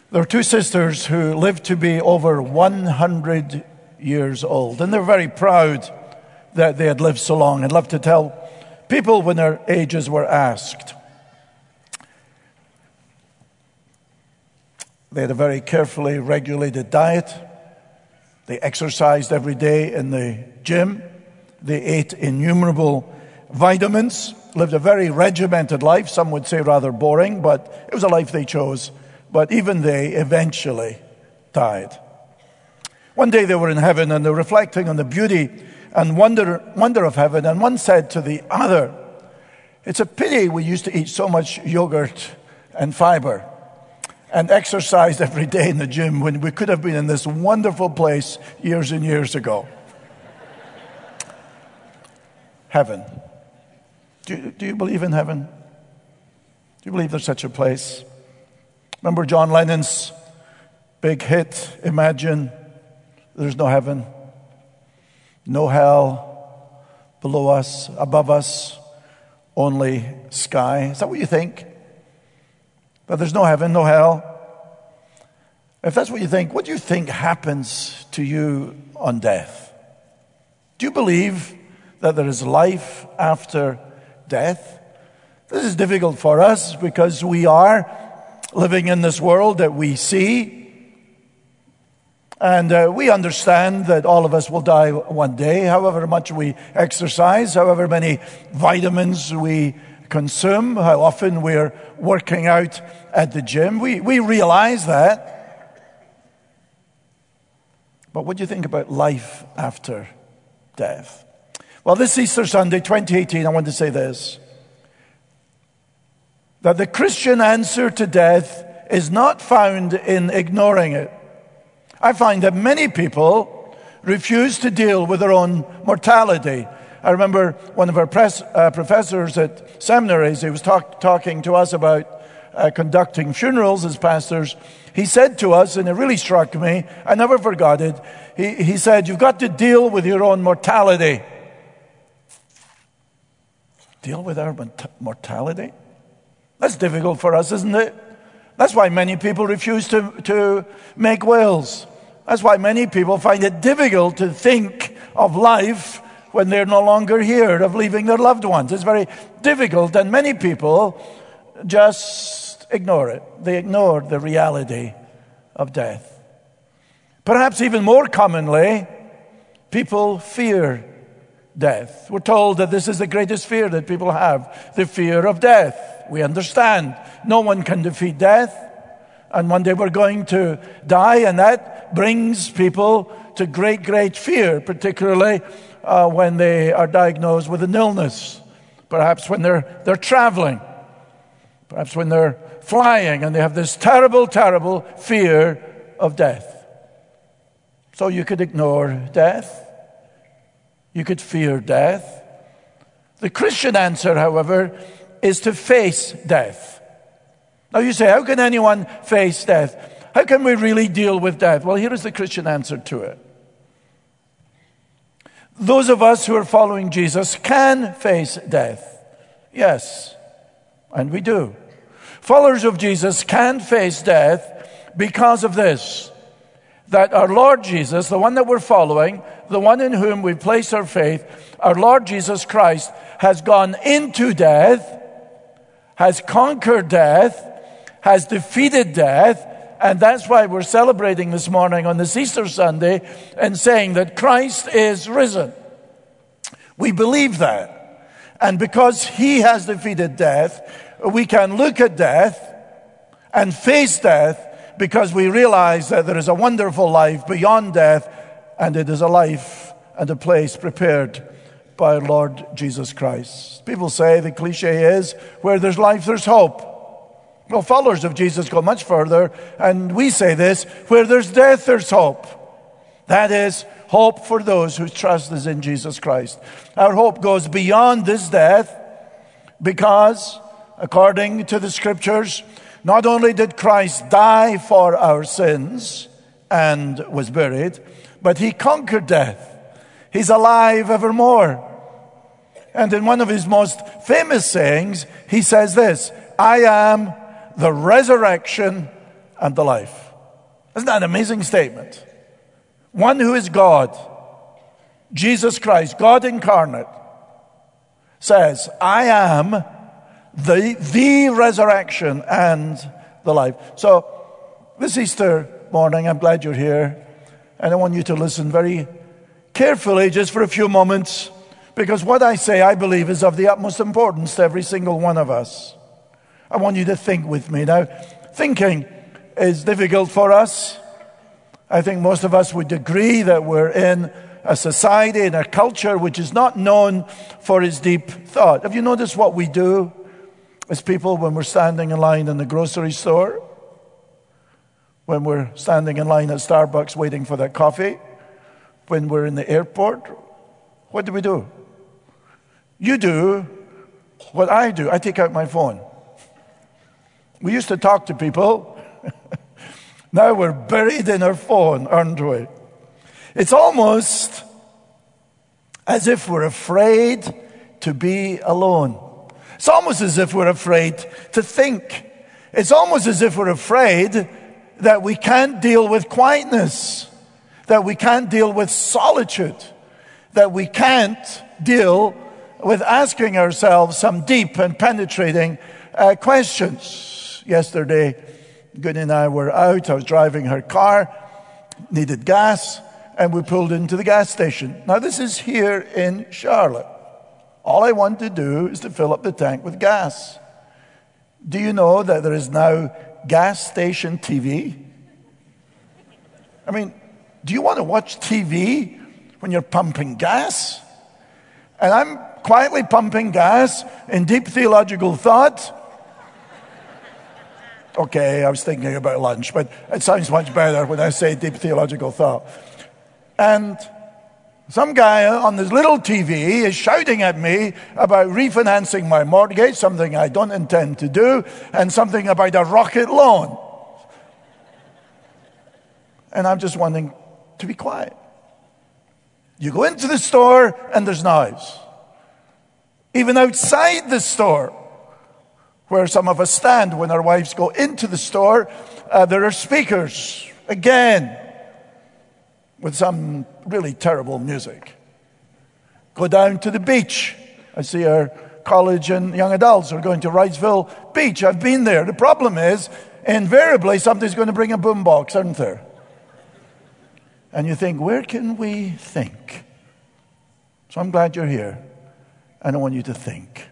There were two sisters who lived to be over 100 years old, and they're very proud that they had lived so long and loved to tell people when their ages were asked. They had a very carefully regulated diet. They exercised every day in the gym. They ate innumerable vitamins, lived a very regimented life. Some would say rather boring, but it was a life they chose. But even they eventually died. One day they were in heaven and they were reflecting on the beauty and wonder of heaven. And one said to the other, "It's a pity we used to eat so much yogurt and fiber and exercise every day in the gym when we could have been in this wonderful place years and years ago." Heaven. Do you believe in heaven? Do you believe there's such a place? Remember John Lennon's big hit, Imagine There's No Heaven, no hell below us, above us, only sky. Is that what you think? That there's no heaven, no hell? If that's what you think, what do you think happens to you on death? Do you believe that there is life after death? This is difficult for us because we are living in this world that we see. And we understand that all of us will die one day, however much we exercise, however many vitamins we consume, how often we're working out at the gym. We realize that. But what do you think about life after death? Well, this Easter Sunday, 2018, I want to say this. That the Christian answer to death is not found in ignoring it. I find that many people refuse to deal with their own mortality. I remember one of our professors at seminaries, he was talking to us about conducting funerals as pastors. He said to us, and it really struck me, I never forgot it, he said, "You've got to deal with your own mortality." Deal with our mortality? That's difficult for us, isn't it? That's why many people refuse to make wills. That's why many people find it difficult to think of life when they're no longer here, of leaving their loved ones. It's very difficult, and many people just ignore it. They ignore the reality of death. Perhaps even more commonly, people fear death. We're told that this is the greatest fear that people have, the fear of death. We understand no one can defeat death, and one day we're going to die, and that brings people to great, great fear, particularly when they are diagnosed with an illness, perhaps when they're traveling, perhaps when they're flying, and they have this terrible, terrible fear of death. So you could ignore death. You could fear death. The Christian answer, however, is to face death. Now you say, how can anyone face death? How can we really deal with death? Well, here is the Christian answer to it. Those of us who are following Jesus can face death. Yes, and we do. Followers of Jesus can face death because of this, that our Lord Jesus, the one that we're following, the one in whom we place our faith, our Lord Jesus Christ, has gone into death, has conquered death, has defeated death, and that's why we're celebrating this morning on this Easter Sunday and saying that Christ is risen. We believe that. And because He has defeated death, we can look at death and face death because we realize that there is a wonderful life beyond death, and it is a life and a place prepared by our Lord Jesus Christ. People say, the cliche is, where there's life, there's hope. Well, followers of Jesus go much further, and we say this, where there's death, there's hope. That is, hope for those whose trust is in Jesus Christ. Our hope goes beyond this death because, according to the Scriptures, not only did Christ die for our sins and was buried, but He conquered death. He's alive evermore. And in one of His most famous sayings, He says this, I am the resurrection and the life. Isn't that an amazing statement? One who is God, Jesus Christ, God incarnate, says, I am the resurrection and the life. So this Easter morning, I'm glad you're here, and I want you to listen very carefully just for a few moments, because what I say, I believe, is of the utmost importance to every single one of us. I want you to think with me. Now, thinking is difficult for us. I think most of us would agree that we're in a society, in a culture which is not known for its deep thought. Have you noticed what we do as people when we're standing in line in the grocery store? When we're standing in line at Starbucks waiting for that coffee? When we're in the airport? What do? You do what I do. I take out my phone. We used to talk to people. Now we're buried in our phone, aren't we? It's almost as if we're afraid to be alone. It's almost as if we're afraid to think. It's almost as if we're afraid that we can't deal with quietness, that we can't deal with solitude, that we can't deal with asking ourselves some deep and penetrating questions. Yesterday, Goody and I were out. I was driving her car, needed gas, and we pulled into the gas station. Now, this is here in Charlotte. All I want to do is to fill up the tank with gas. Do you know that there is now gas station TV? I mean, do you want to watch TV when you're pumping gas? And I'm quietly pumping gas in deep theological thought. Okay, I was thinking about lunch, but it sounds much better when I say deep theological thought. And some guy on this little TV is shouting at me about refinancing my mortgage, something I don't intend to do, and something about a rocket loan. And I'm just wanting to be quiet. You go into the store and there's noise. Even outside the store, where some of us stand when our wives go into the store, there are speakers, again, with some really terrible music. Go down to the beach. I see our college and young adults are going to Wrightsville Beach. I've been there. The problem is, invariably, somebody's going to bring a boombox, aren't there? And you think, where can we think? So I'm glad you're here. And I want you to think.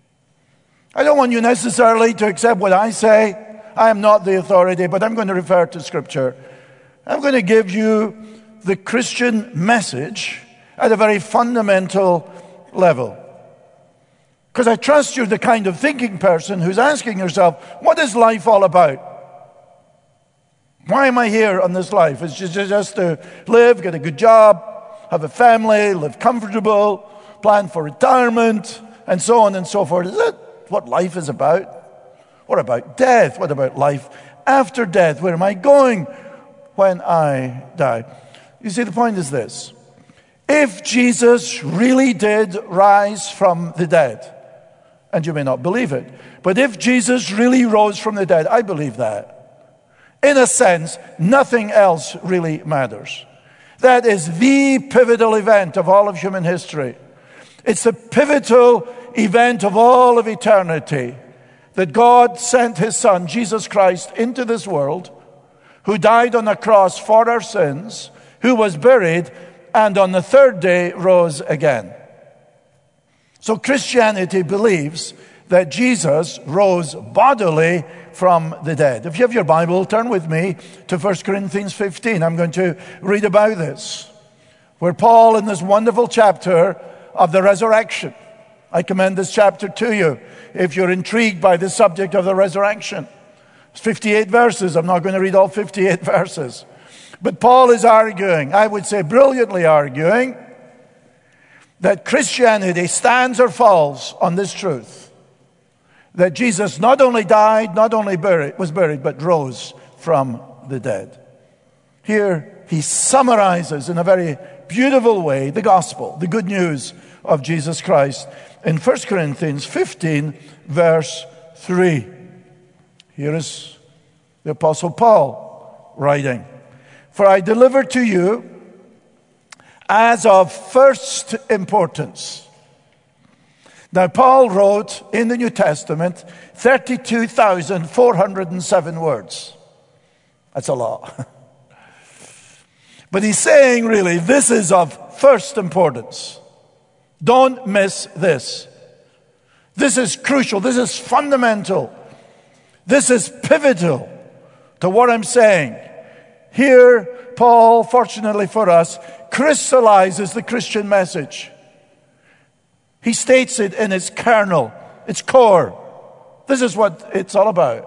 I don't want you necessarily to accept what I say. I am not the authority, but I'm going to refer to Scripture. I'm going to give you the Christian message at a very fundamental level. Because I trust you're the kind of thinking person who's asking yourself, what is life all about? Why am I here on this life? It's just to live, get a good job, have a family, live comfortable, plan for retirement, and so on and so forth. Is that what life is about? What about death? What about life after death? Where am I going when I die? You see, the point is this. If Jesus really did rise from the dead, and you may not believe it, but if Jesus really rose from the dead, I believe that. In a sense, nothing else really matters. That is the pivotal event of all of human history. It's the pivotal event of all of eternity, that God sent His Son, Jesus Christ, into this world, who died on the cross for our sins, who was buried, and on the third day rose again. So Christianity believes that Jesus rose bodily from the dead. If you have your Bible, turn with me to 1 Corinthians 15. I'm going to read about this, where Paul, in this wonderful chapter of the resurrection, I commend this chapter to you if you're intrigued by the subject of the resurrection. It's 58 verses. I'm not going to read all 58 verses. But Paul is arguing, I would say brilliantly arguing, that Christianity stands or falls on this truth. That Jesus not only died, not only was buried, but rose from the dead. Here he summarizes in a very beautiful way the gospel, the good news of Jesus Christ in 1 Corinthians 15, verse 3. Here is The Apostle Paul writing, "For I delivered to you as of first importance." Now, Paul wrote in the New Testament 32,407 words. That's a lot. But he's saying, really, this is of first importance. Don't miss this. This is crucial. This is fundamental. This is pivotal to what I'm saying. Here, Paul, fortunately for us, crystallizes the Christian message. He states it in its kernel, its core. This is what it's all about.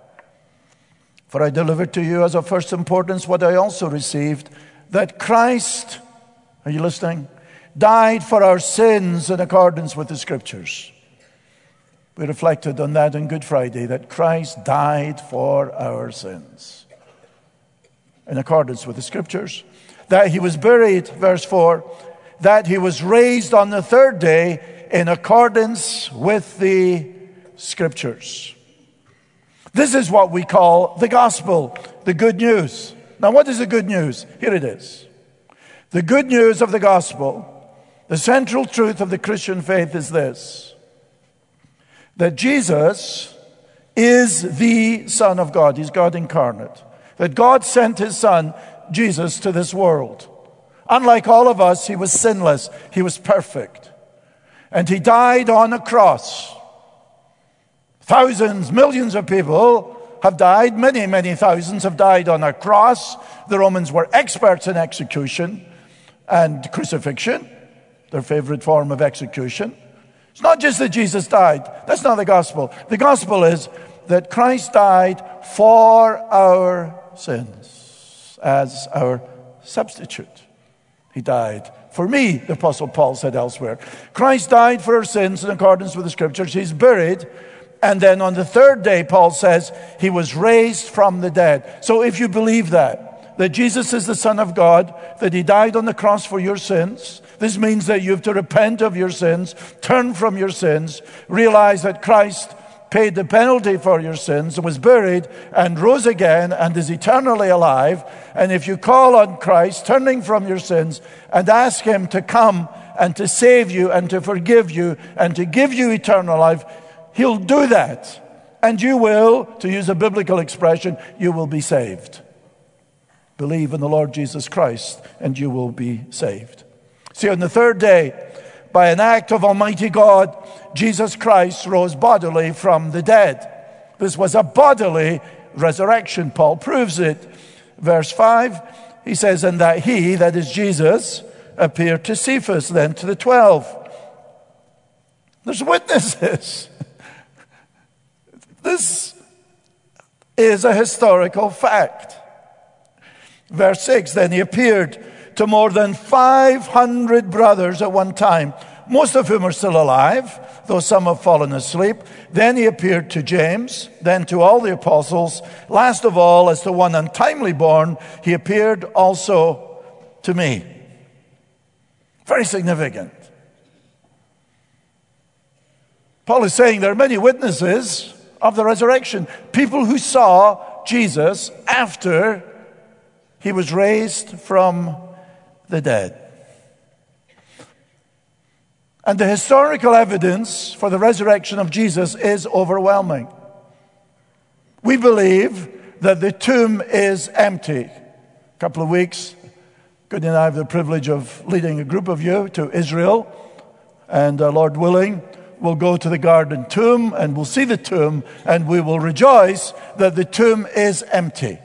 "For I delivered to you as of first importance what I also received, that Christ," are you listening? "died for our sins in accordance with the Scriptures." We reflected on that on Good Friday, that Christ died for our sins in accordance with the Scriptures. That he was buried, verse 4, that he was raised on the third day in accordance with the Scriptures. This is what we call the gospel, the good news. Now, what is the good news? Here it is. The good news of the gospel, the central truth of the Christian faith is this: that Jesus is the Son of God. He's God incarnate. That God sent his Son, Jesus, to this world. Unlike all of us, he was sinless. He was perfect. And he died on a cross. Thousands, millions of people have died. Many, many thousands have died on a cross. The Romans were experts in execution and crucifixion, their favorite form of execution. It's not just that Jesus died. That's not the gospel. The gospel is that Christ died for our sins as our substitute. He died for me, the Apostle Paul said elsewhere. Christ died for our sins in accordance with the Scriptures. He's buried. And then on the third day, Paul says, he was raised from the dead. So if you believe that Jesus is the Son of God, that he died on the cross for your sins, this means that you have to repent of your sins, turn from your sins, realize that Christ paid the penalty for your sins, was buried, and rose again, and is eternally alive. And if you call on Christ, turning from your sins, and ask him to come and to save you and to forgive you and to give you eternal life, he'll do that. And you will, to use a biblical expression, you will be saved. Believe in the Lord Jesus Christ, and you will be saved. See, on the third day, by an act of Almighty God, Jesus Christ rose bodily from the dead. This was a bodily resurrection. Paul proves it. Verse 5, he says, "And that he," that is Jesus, "appeared to Cephas, then to the 12. There's witnesses. This is a historical fact. Verse 6, "Then he appeared to more than 500 brothers at one time, most of whom are still alive, though some have fallen asleep. Then he appeared to James, then to all the apostles. Last of all, as to one untimely born, he appeared also to me." Very significant. Paul is saying there are many witnesses of the resurrection. People who saw Jesus after he was raised from the dead. And the historical evidence for the resurrection of Jesus is overwhelming. We believe that the tomb is empty. A couple of weeks, Goody and I have the privilege of leading a group of you to Israel. And Lord willing, we'll go to the Garden Tomb and we'll see the tomb and we will rejoice that the tomb is empty.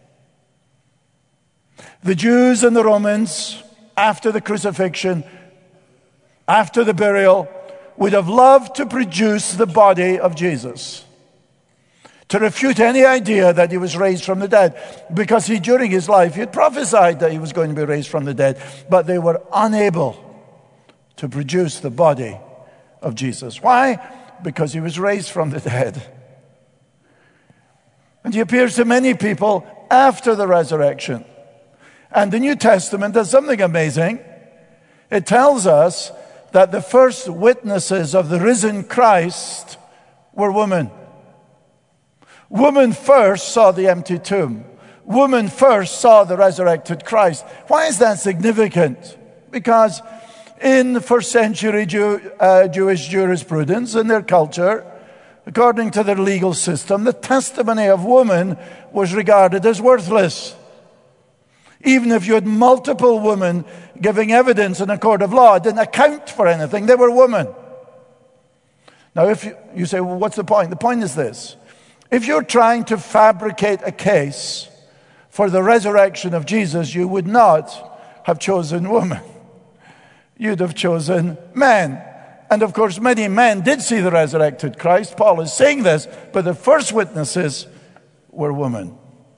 The Jews and the Romans, after the crucifixion, after the burial, would have loved to produce the body of Jesus, to refute any idea that he was raised from the dead, because during his life, he had prophesied that he was going to be raised from the dead, but they were unable to produce the body of Jesus. Why? Because he was raised from the dead. And he appears to many people after the resurrection. And the New Testament does something amazing. It tells us that the first witnesses of the risen Christ were women. Woman first saw the empty tomb. Woman first saw the resurrected Christ. Why is that significant? Because in the first century Jewish jurisprudence, in their culture, according to their legal system, the testimony of woman was regarded as worthless. Even if you had multiple women giving evidence in a court of law, it didn't account for anything. They were women. Now, if you say, well, what's the point? The point is this. If you're trying to fabricate a case for the resurrection of Jesus, you would not have chosen women. You'd have chosen men. And of course, many men did see the resurrected Christ. Paul is saying this, but the first witnesses were women.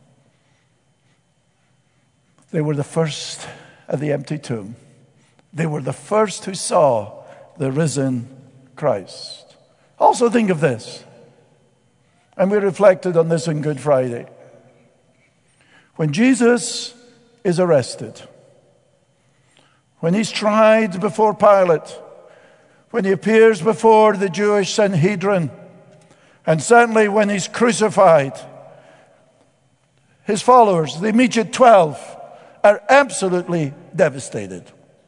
They were the first at the empty tomb. They were the first who saw the risen Christ. Also think of this. And we reflected on this on Good Friday. When Jesus is arrested, when he's tried before Pilate, when he appears before the Jewish Sanhedrin, and certainly when he's crucified, his followers, the immediate 12, are absolutely devastated.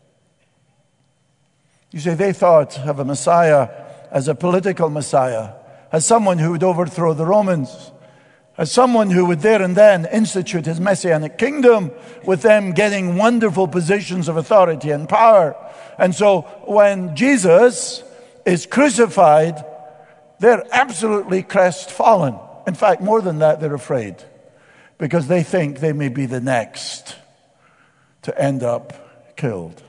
You see, they thought of a Messiah as a political Messiah, as someone who would overthrow the Romans, as someone who would there and then institute his messianic kingdom, with them getting wonderful positions of authority and power. And so when Jesus is crucified, they're absolutely crestfallen. In fact, more than that, they're afraid, because they think they may be the next to end up killed.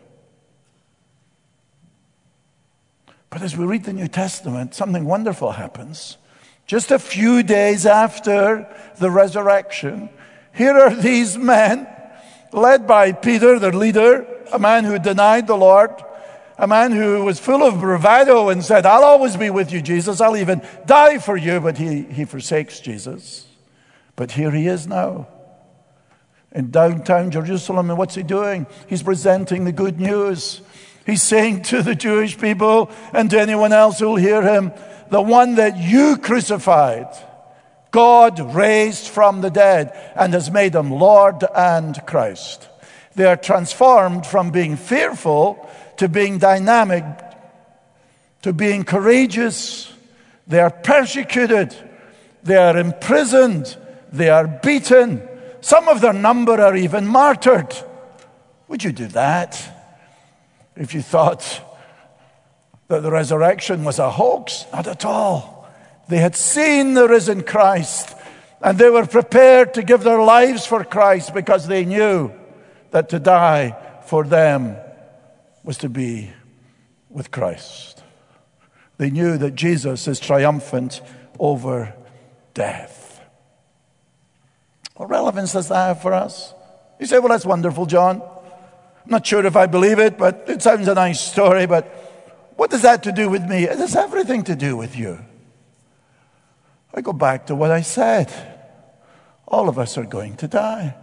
But as we read the New Testament, something wonderful happens. Just a few days after the resurrection, here are these men, led by Peter, their leader, a man who denied the Lord, a man who was full of bravado and said, I'll always be with you, Jesus. I'll even die for you. But he forsakes Jesus. But here he is now in downtown Jerusalem. And what's he doing? He's presenting the good news. He's saying to the Jewish people and to anyone else who will hear him, the one that you crucified, God raised from the dead and has made him Lord and Christ. They are transformed from being fearful to being dynamic, to being courageous. They are persecuted. They are imprisoned. They are beaten. Some of their number are even martyred. Would you do that if you thought that the resurrection was a hoax? Not at all. They had seen the risen Christ, and they were prepared to give their lives for Christ because they knew that to die for them was to be with Christ. They knew that Jesus is triumphant over death. What relevance does that have for us? You say, well, that's wonderful, John. I'm not sure if I believe it, but it sounds a nice story. But what does that have to do with me? It has everything to do with you. I go back to what I said. All of us are going to die.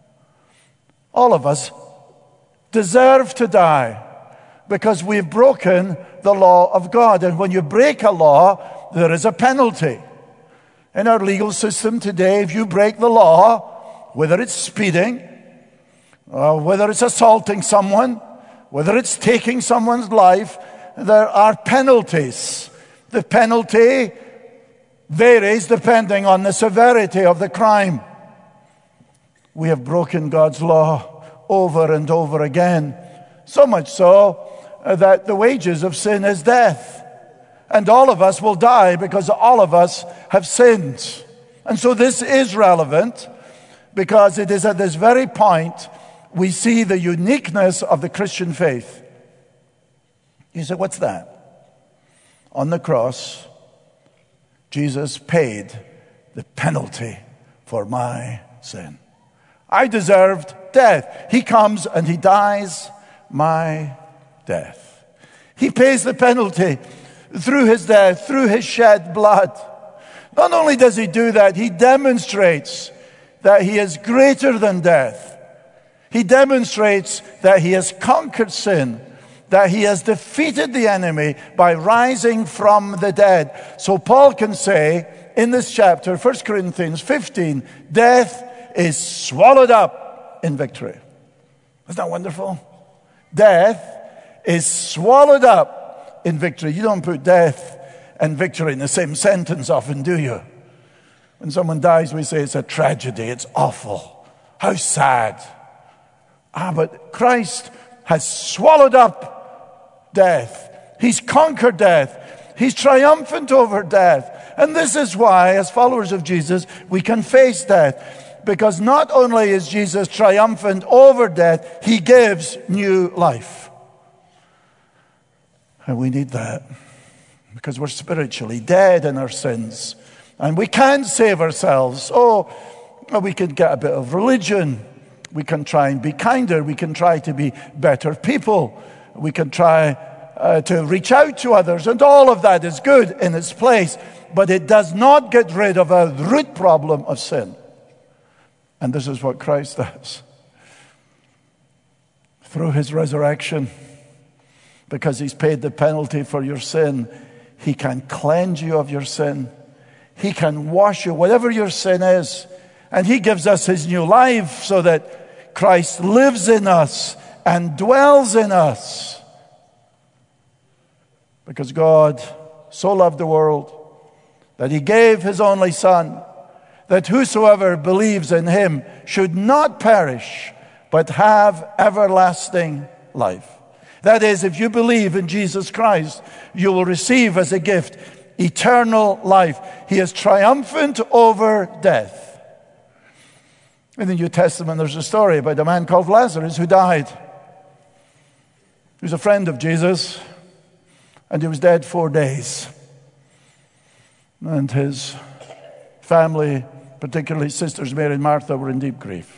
All of us deserve to die because we've broken the law of God. And when you break a law, there is a penalty. In our legal system today, if you break the law, whether it's speeding, whether it's assaulting someone, whether it's taking someone's life, there are penalties. The penalty varies depending on the severity of the crime. We have broken God's law over and over again, so much so that the wages of sin is death. And all of us will die because all of us have sinned. And so this is relevant because it is at this very point we see the uniqueness of the Christian faith. You say, what's that? On the cross, Jesus paid the penalty for my sin. I deserved death. He comes and he dies my death. He pays the penalty through his death, through his shed blood. Not only does he do that, he demonstrates that he is greater than death. He demonstrates that he has conquered sin, that he has defeated the enemy by rising from the dead. So Paul can say in this chapter, 1 Corinthians 15, death is swallowed up in victory. Isn't that wonderful? Death is swallowed up in victory. You don't put death and victory in the same sentence often, do you? When someone dies, we say it's a tragedy. It's awful. How sad. But Christ has swallowed up death. He's conquered death. He's triumphant over death. And this is why, as followers of Jesus, we can face death. Because not only is Jesus triumphant over death, he gives new life. And we need that. Because we're spiritually dead in our sins. And we can't save ourselves. We can get a bit of religion. We can try and be kinder. We can try to be better people. We can try to reach out to others. And all of that is good in its place. But it does not get rid of a root problem of sin. And this is what Christ does. Through his resurrection, because he's paid the penalty for your sin, he can cleanse you of your sin. He can wash you, whatever your sin is. And he gives us his new life so that Christ lives in us and dwells in us. Because God so loved the world that he gave his only Son, that whosoever believes in him should not perish, but have everlasting life. That is, if you believe in Jesus Christ, you will receive as a gift eternal life. He is triumphant over death. In the New Testament, there's a story about a man called Lazarus who died. He was a friend of Jesus, and he was dead 4 days. And his family, particularly sisters Mary and Martha, were in deep grief.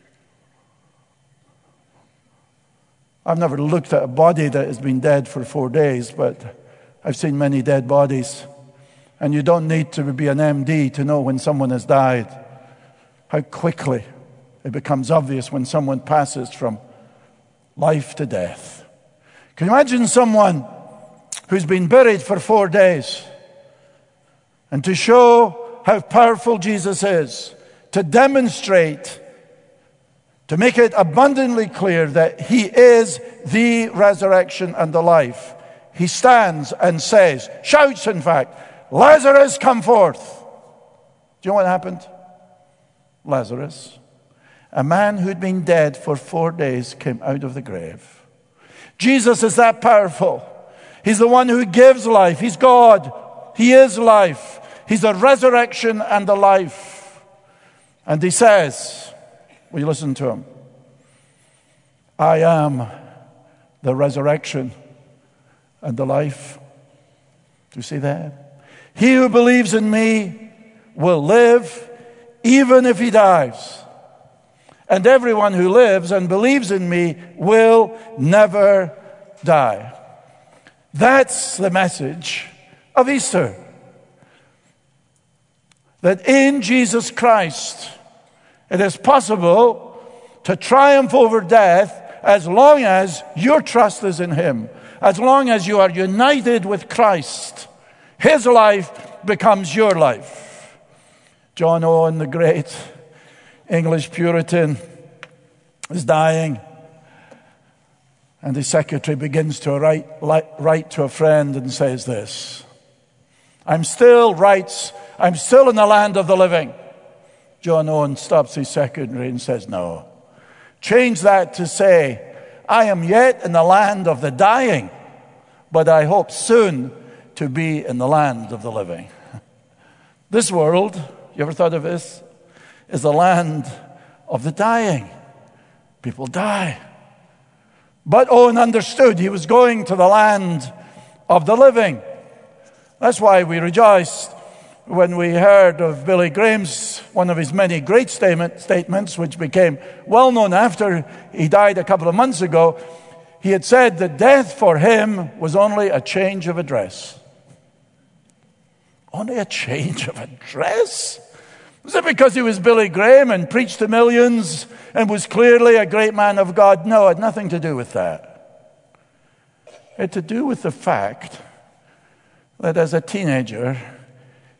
I've never looked at a body that has been dead for 4 days, but I've seen many dead bodies. And you don't need to be an MD to know when someone has died, how quickly it becomes obvious when someone passes from life to death. Can you imagine someone who's been buried for 4 days? And to show how powerful Jesus is, to demonstrate, to make it abundantly clear that he is the resurrection and the life, he stands and says, shouts in fact, Lazarus, come forth. Do you know what happened? Lazarus, a man who'd been dead for 4 days, came out of the grave. Jesus is that powerful. He's the one who gives life. He's God. He is life. He's the resurrection and the life. And he says, will you listen to him? I am the resurrection and the life. Do you see that? He who believes in me will live even if he dies. And everyone who lives and believes in me will never die. That's the message of Easter. That in Jesus Christ, it is possible to triumph over death as long as your trust is in him. As long as you are united with Christ, his life becomes your life. John Owen, the great English Puritan, is dying. And his secretary begins to write to a friend and says this, I'm still in the land of the living. John Owen stops his secretary and says, no. Change that to say, I am yet in the land of the dying, but I hope soon to be in the land of the living. This world, you ever thought of this, is the land of the dying. People die. But Owen understood he was going to the land of the living. That's why we rejoiced when we heard of Billy Graham's, one of his many great statements, which became well known after he died a couple of months ago. He had said that death for him was only a change of address. Only a change of address? Was it because he was Billy Graham and preached to millions and was clearly a great man of God? No, it had nothing to do with that. It had to do with the fact that as a teenager,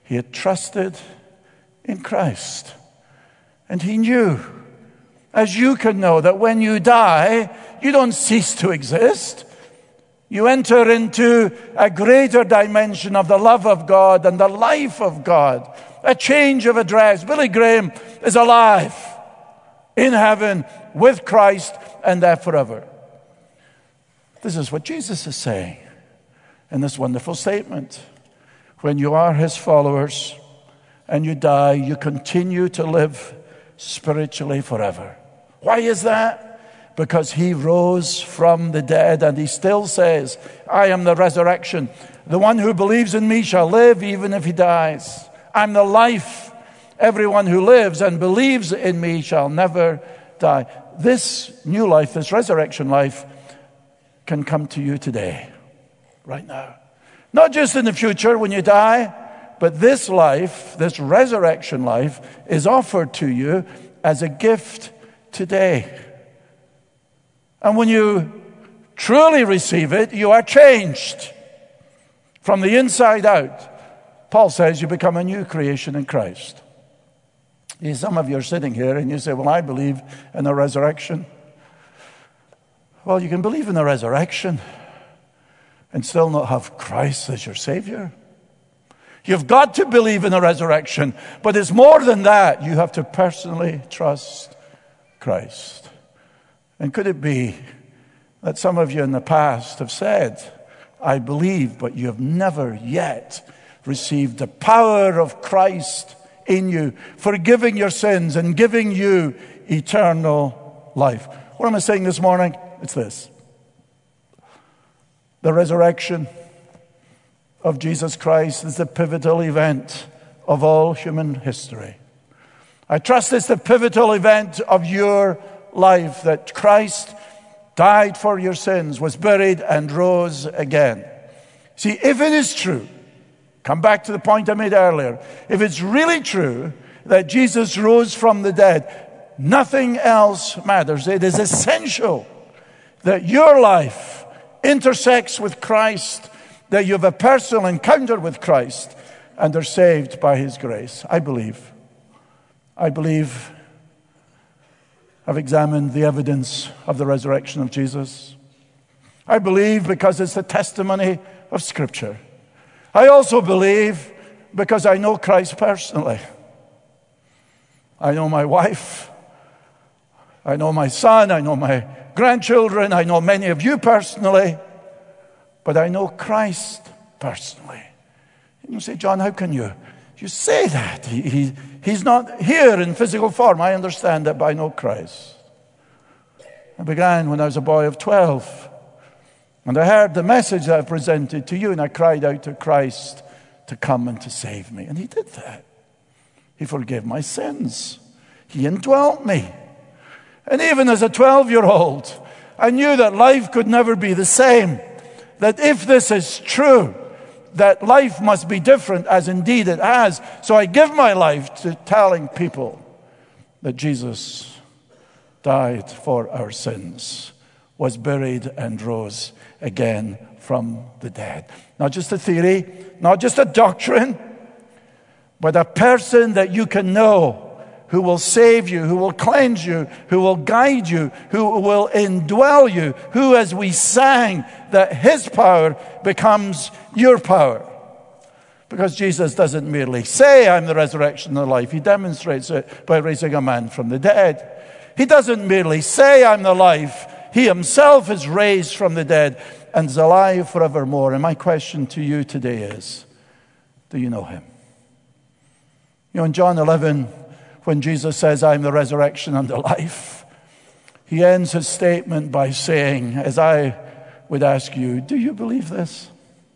He had trusted in Christ. And he knew, as you can know, that when you die, you don't cease to exist. You enter into a greater dimension of the love of God and the life of God. A change of address. Billy Graham is alive in heaven with Christ and there forever. This is what Jesus is saying in this wonderful statement. When you are his followers and you die, you continue to live spiritually forever. Why is that? Because he rose from the dead, and he still says, I am the resurrection. The one who believes in me shall live even if he dies. I'm the life. Everyone who lives and believes in me shall never die. This new life, this resurrection life, can come to you today, right now. Not just in the future when you die, but this life, this resurrection life, is offered to you as a gift today. And when you truly receive it, you are changed from the inside out. Paul says you become a new creation in Christ. Some of you are sitting here and you say, well, I believe in the resurrection. Well, you can believe in the resurrection and still not have Christ as your Savior. You've got to believe in the resurrection, but it's more than that. You have to personally trust Christ. And could it be that some of you in the past have said, I believe, but you have never yet received the power of Christ in you, forgiving your sins and giving you eternal life? What am I saying this morning? It's this. The resurrection of Jesus Christ is the pivotal event of all human history. I trust it's the pivotal event of your life, that Christ died for your sins, was buried, and rose again. See, if it is true, come back to the point I made earlier, if it's really true that Jesus rose from the dead, nothing else matters. It is essential that your life intersects with Christ, that you have a personal encounter with Christ and are saved by his grace. I believe. I've examined the evidence of the resurrection of Jesus. I believe because it's the testimony of Scripture. I also believe because I know Christ personally. I know my wife. I know my son. I know my grandchildren. I know many of you personally. But I know Christ personally. And you say, John, how can you say that? He's not here in physical form. I understand that, but I know Christ. I began when I was a boy of 12. And I heard the message that I presented to you, and I cried out to Christ to come and to save me. And he did that. He forgave my sins. He indwelt me. And even as a 12-year-old, I knew that life could never be the same. That if this is true, that life must be different, as indeed it has. So I give my life to telling people that Jesus died for our sins, was buried and rose again from the dead. Not just a theory, not just a doctrine, but a person that you can know, who will save you, who will cleanse you, who will guide you, who will indwell you, who, as we sang, that his power becomes your power. Because Jesus doesn't merely say, I'm the resurrection and the life. He demonstrates it by raising a man from the dead. He doesn't merely say, I'm the life. He himself is raised from the dead and is alive forevermore. And my question to you today is, do you know him? You know, in John 11, when Jesus says, I'm the resurrection and the life, he ends his statement by saying, as I would ask you, do you believe this?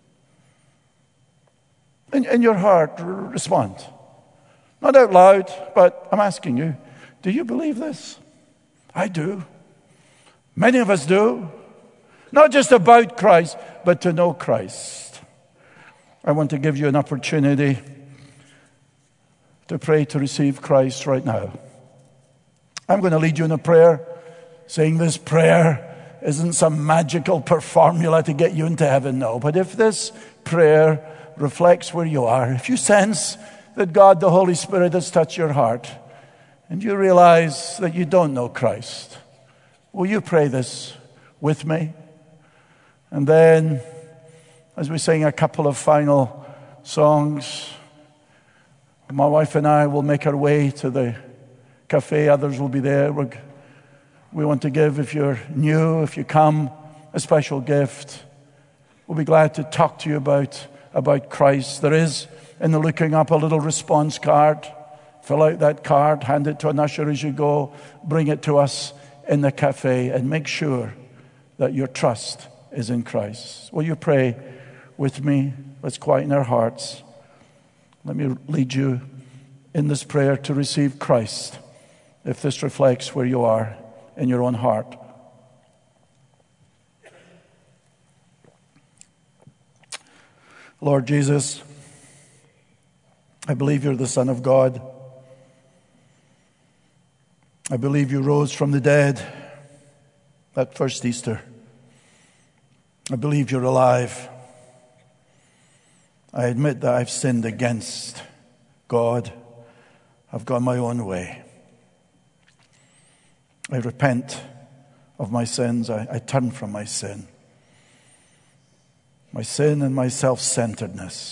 In your heart, respond. Not out loud, but I'm asking you, do you believe this? I do. Many of us do. Not just about Christ, but to know Christ. I want to give you an opportunity to pray to receive Christ right now. I'm going to lead you in a prayer, saying this prayer isn't some magical formula to get you into heaven, no. But if this prayer reflects where you are, if you sense that God, the Holy Spirit, has touched your heart, and you realize that you don't know Christ, will you pray this with me? And then, as we sing a couple of final songs, my wife and I will make our way to the cafe. Others will be there. We want to give, if you're new, if you come, a special gift. We'll be glad to talk to you about Christ. There is, in the looking up, a little response card. Fill out that card, hand it to an usher as you go, bring it to us in the cafe, and make sure that your trust is in Christ. Will you pray with me? Let's quieten our hearts. Let me lead you in this prayer to receive Christ, if this reflects where you are in your own heart. Lord Jesus, I believe you're the Son of God. I believe you rose from the dead that first Easter. I believe you're alive. I admit that I've sinned against God. I've gone my own way. I repent of my sins. I turn from my sin and my self-centeredness.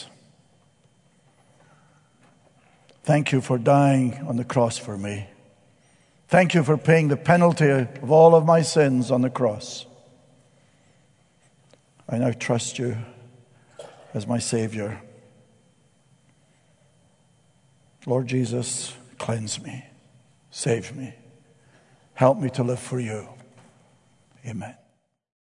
Thank you for dying on the cross for me. Thank you for paying the penalty of all of my sins on the cross. I now trust you as my Savior. Lord Jesus, cleanse me, save me, help me to live for you. Amen.